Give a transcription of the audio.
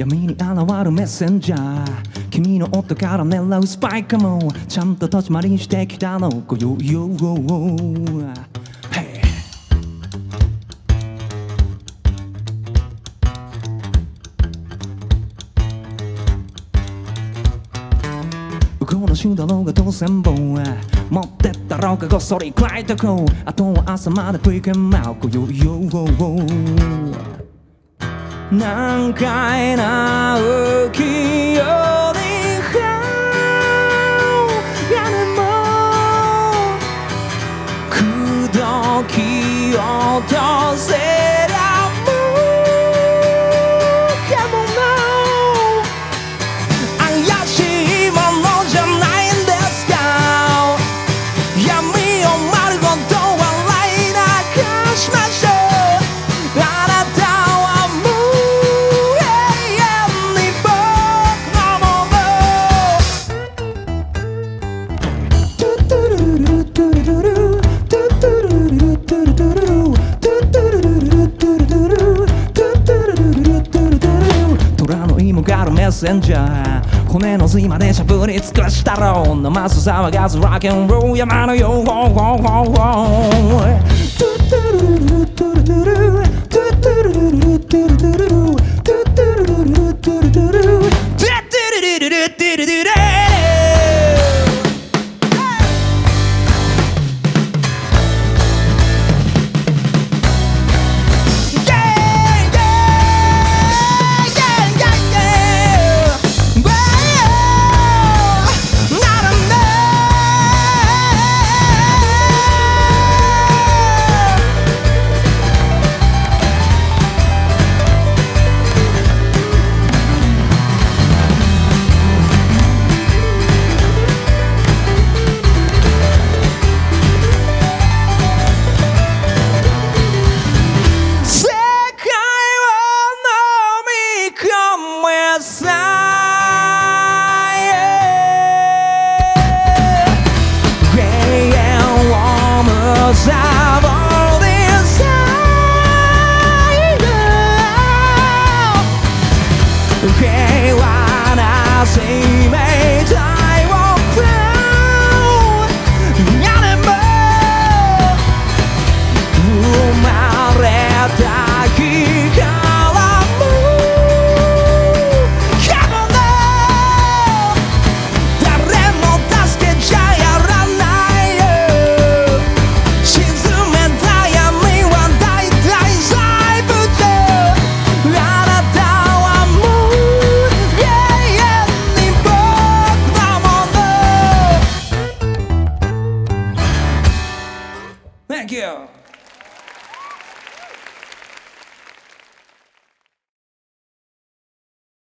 闇に現るメッセンジャー、君の音から狙うスパイかも。ちゃんと立ち回りしてきたの今宵よ。向こうのシュだろうが当選本持ってったろうかごっそり食らいとこう。あとは朝まで食いけまう今宵よ。難解な浮世に屋根も口説き落とせりゃもうかもな。怪しいものじゃないんですか。闇を丸ごと笑い流しましょう。あなたはもう永遠に僕のもの。トゥトゥルルトゥルトゥルトゥトゥルルトゥルトゥルトゥトゥルルトゥルトゥルトゥトゥルルトゥルトゥル。虎の芋があるメッセンジャー、骨の髄までしゃぶり尽くしたろう。ナマス騒がずロックンロール山のよ。トゥトゥルルトゥルトゥルトゥトゥルルトゥルトゥルトゥトゥルルトゥルトゥルトゥトゥルルトゥルトゥル。平和な生命体を食らう屋根も生まれた日からもかもな。誰も助けちゃやらないよ。沈めた闇は大体細部であなたはもうThank you.